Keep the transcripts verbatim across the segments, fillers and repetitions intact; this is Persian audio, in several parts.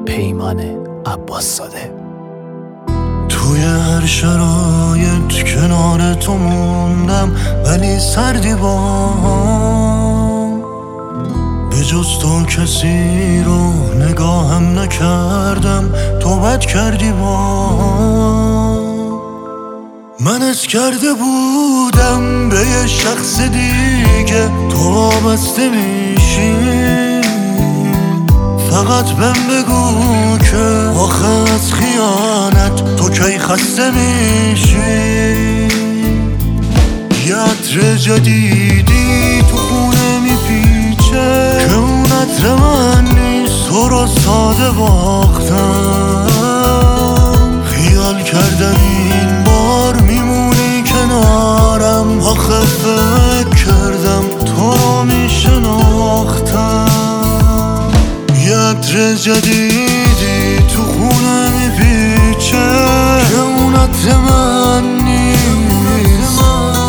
پیمان عباس‌زاده. توی هر شرایط کنار تو موندم، ولی سردی بام به جز تو کسی رو نگاهم نکردم. تو بد کردی بام، من از کرده بودم به یه شخص دیگه، تو وابسته میشی. فقط بهم بگو که آخه از خیانت تو کی خسته میشی. یه عطر جدیدی تو خونه میپیچه که اون عطر من نیست، تو رو ساده باختم. خیال کردم این بار میمونی کنارم، آخه فکر کردم تو رو میشناختم. یه عطر جدیدی تو خونه میپیچه که اون عطر من نیست.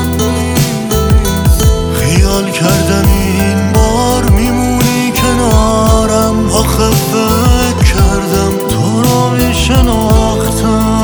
خیال کردم این بار میمونی کنارم، آخه فکر کردم تو رو میشناختم.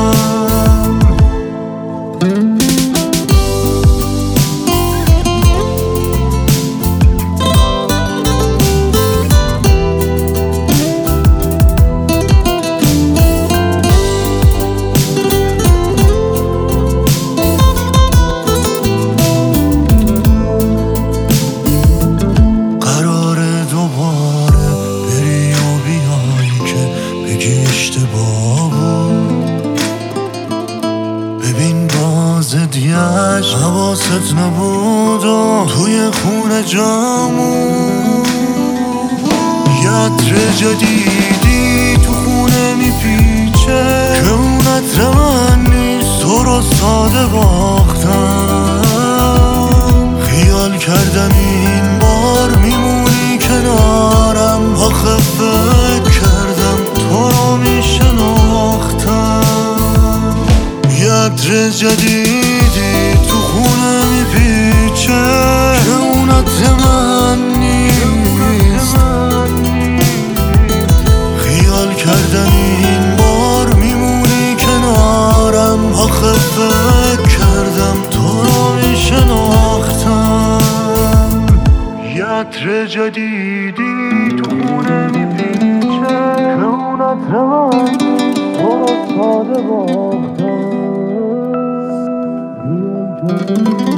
ببین بازدیش حواست نبود و توی خونه جامون. یه عطر جدیدی تو خونه میپیچه که اون عطر من نیست، تو رو ساده باختم. خیال کردم این بار میمونی کنارم، آخه فکر کردم تو رو میشناختم. یه عطر جدیدی تو خونه میپیچه که اون عطر من نیست. خیال کردم این بار میمونی کنارم، آخه فکر کردم تو رو میشناختم. یه عطر جدیدی تو خونه میپیچه که اون عطر من نیست، تو رو ساده باختم.